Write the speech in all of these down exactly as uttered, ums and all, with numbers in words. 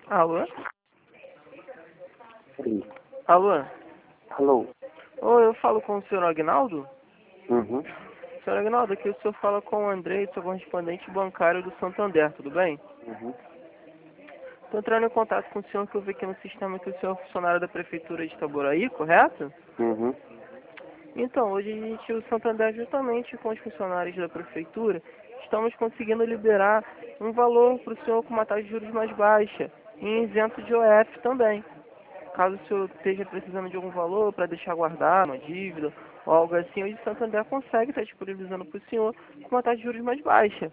Alô? Sim. Alô? Alô? Oi, eu falo com o senhor Agnaldo? Uhum. Senhor Agnaldo, aqui o senhor fala com o Andrei, sou correspondente bancário do Santander, tudo bem? Uhum. Estou entrando em contato com o senhor que eu vi aqui no sistema que o senhor é funcionário da Prefeitura de Itaboraí, correto? Uhum. Então, hoje a gente, o Santander, justamente com os funcionários da Prefeitura, estamos conseguindo liberar um valor para o senhor com uma taxa de juros mais baixa e isento de O F também. Caso o senhor esteja precisando de algum valor para deixar guardar uma dívida ou algo assim, hoje o Santander consegue estar disponibilizando para o senhor com uma taxa de juros mais baixa.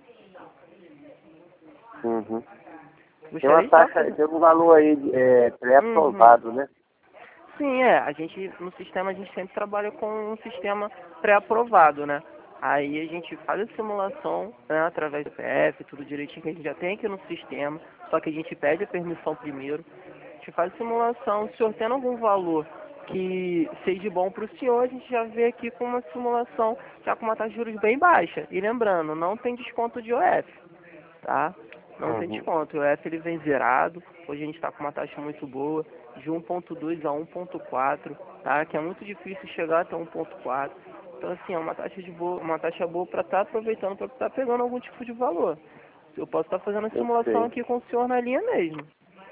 Uhum. Tem uma Gostaria de estar taxa, fazendo... tem um valor aí é, Uhum. pré-aprovado, né? Sim, é. A gente, no sistema, a gente sempre trabalha com um sistema pré-aprovado, né? Aí a gente faz a simulação, né, através do P F, tudo direitinho que a gente já tem aqui no sistema, só que a gente pede a permissão primeiro. A gente faz a simulação, se o senhor tendo algum valor que seja bom para o senhor, a gente já vê aqui com uma simulação já com uma taxa de juros bem baixa. E lembrando, não tem desconto de O F, tá? Não tem Uhum. desconto. O O F ele vem zerado. Hoje a gente está com uma taxa muito boa, de um ponto dois a um ponto quatro, tá? Que é muito difícil chegar até um ponto quatro. Então assim, é uma taxa de boa, uma taxa boa para estar aproveitando, para estar pegando algum tipo de valor. Eu posso estar fazendo a Eu simulação sei. aqui com o senhor na linha mesmo.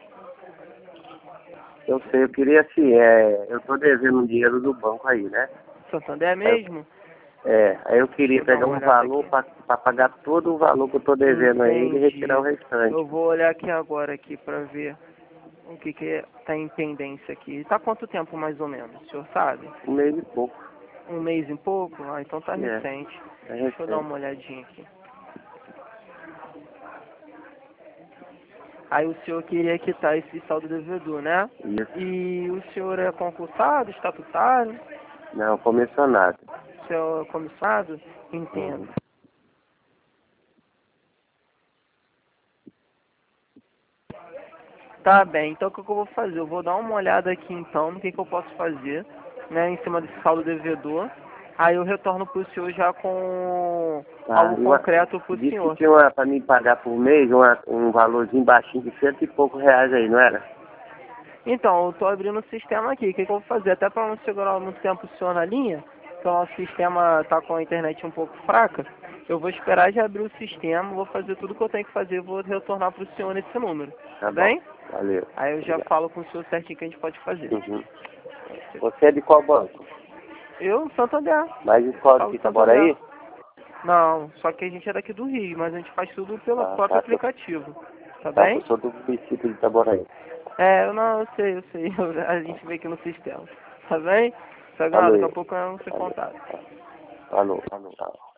Eu sei, eu queria assim, é, eu tô devendo um dinheiro do banco aí, né? Santander Aí eu, mesmo? é, aí eu Deixa queria eu dar pegar uma um olhada valor aqui. para pagar todo o valor que eu tô devendo a ele e retirar o Entendi. restante. Eu vou olhar aqui agora aqui para ver o que que está em pendência aqui. Tá quanto tempo mais ou menos, o senhor sabe? Um mês e pouco. Um mês e pouco? Ah, então tá É, recente. é Deixa eu dar recente. uma olhadinha aqui. Aí o senhor queria quitar esse saldo devedor, né? Isso. E o senhor é concursado, estatutário? Não, comissionado. O senhor é comissado? Entendo. Uhum. Tá bem, então o que que eu vou fazer? Eu vou dar uma olhada aqui então no que, que eu posso fazer, né, em cima desse saldo devedor. Aí eu retorno pro senhor já com Tá, algo e uma, concreto pro disse que senhor. tinha uma para mim pagar por mês uma, um valorzinho baixinho de cento e poucos reais aí, não era? Então, eu tô abrindo o sistema aqui. O que, que eu vou fazer? Até para não segurar muito tempo o senhor na linha, que o nosso sistema tá com a internet um pouco fraca, eu vou esperar já abrir o sistema, vou fazer tudo que eu tenho que fazer e vou retornar pro senhor nesse número. Tá Tá bom, bem? valeu. Aí eu já Obrigado. falo com o senhor certinho o que a gente pode fazer. Uhum. Você é de qual banco? Eu, Santander. Mais escola Falo de Santander. Itaboraí? Não, só que a gente é daqui do Rio, mas a gente faz tudo pelo Ah, próprio tá, que eu, aplicativo. Tá tá, que eu bem? sou do município de Itaboraí. É, eu não, eu sei, eu sei. A gente vê aqui no sistema. Tá bem? Sagrado, daqui a Valeu. pouco eu não sei Valeu. contato. Falou, falou.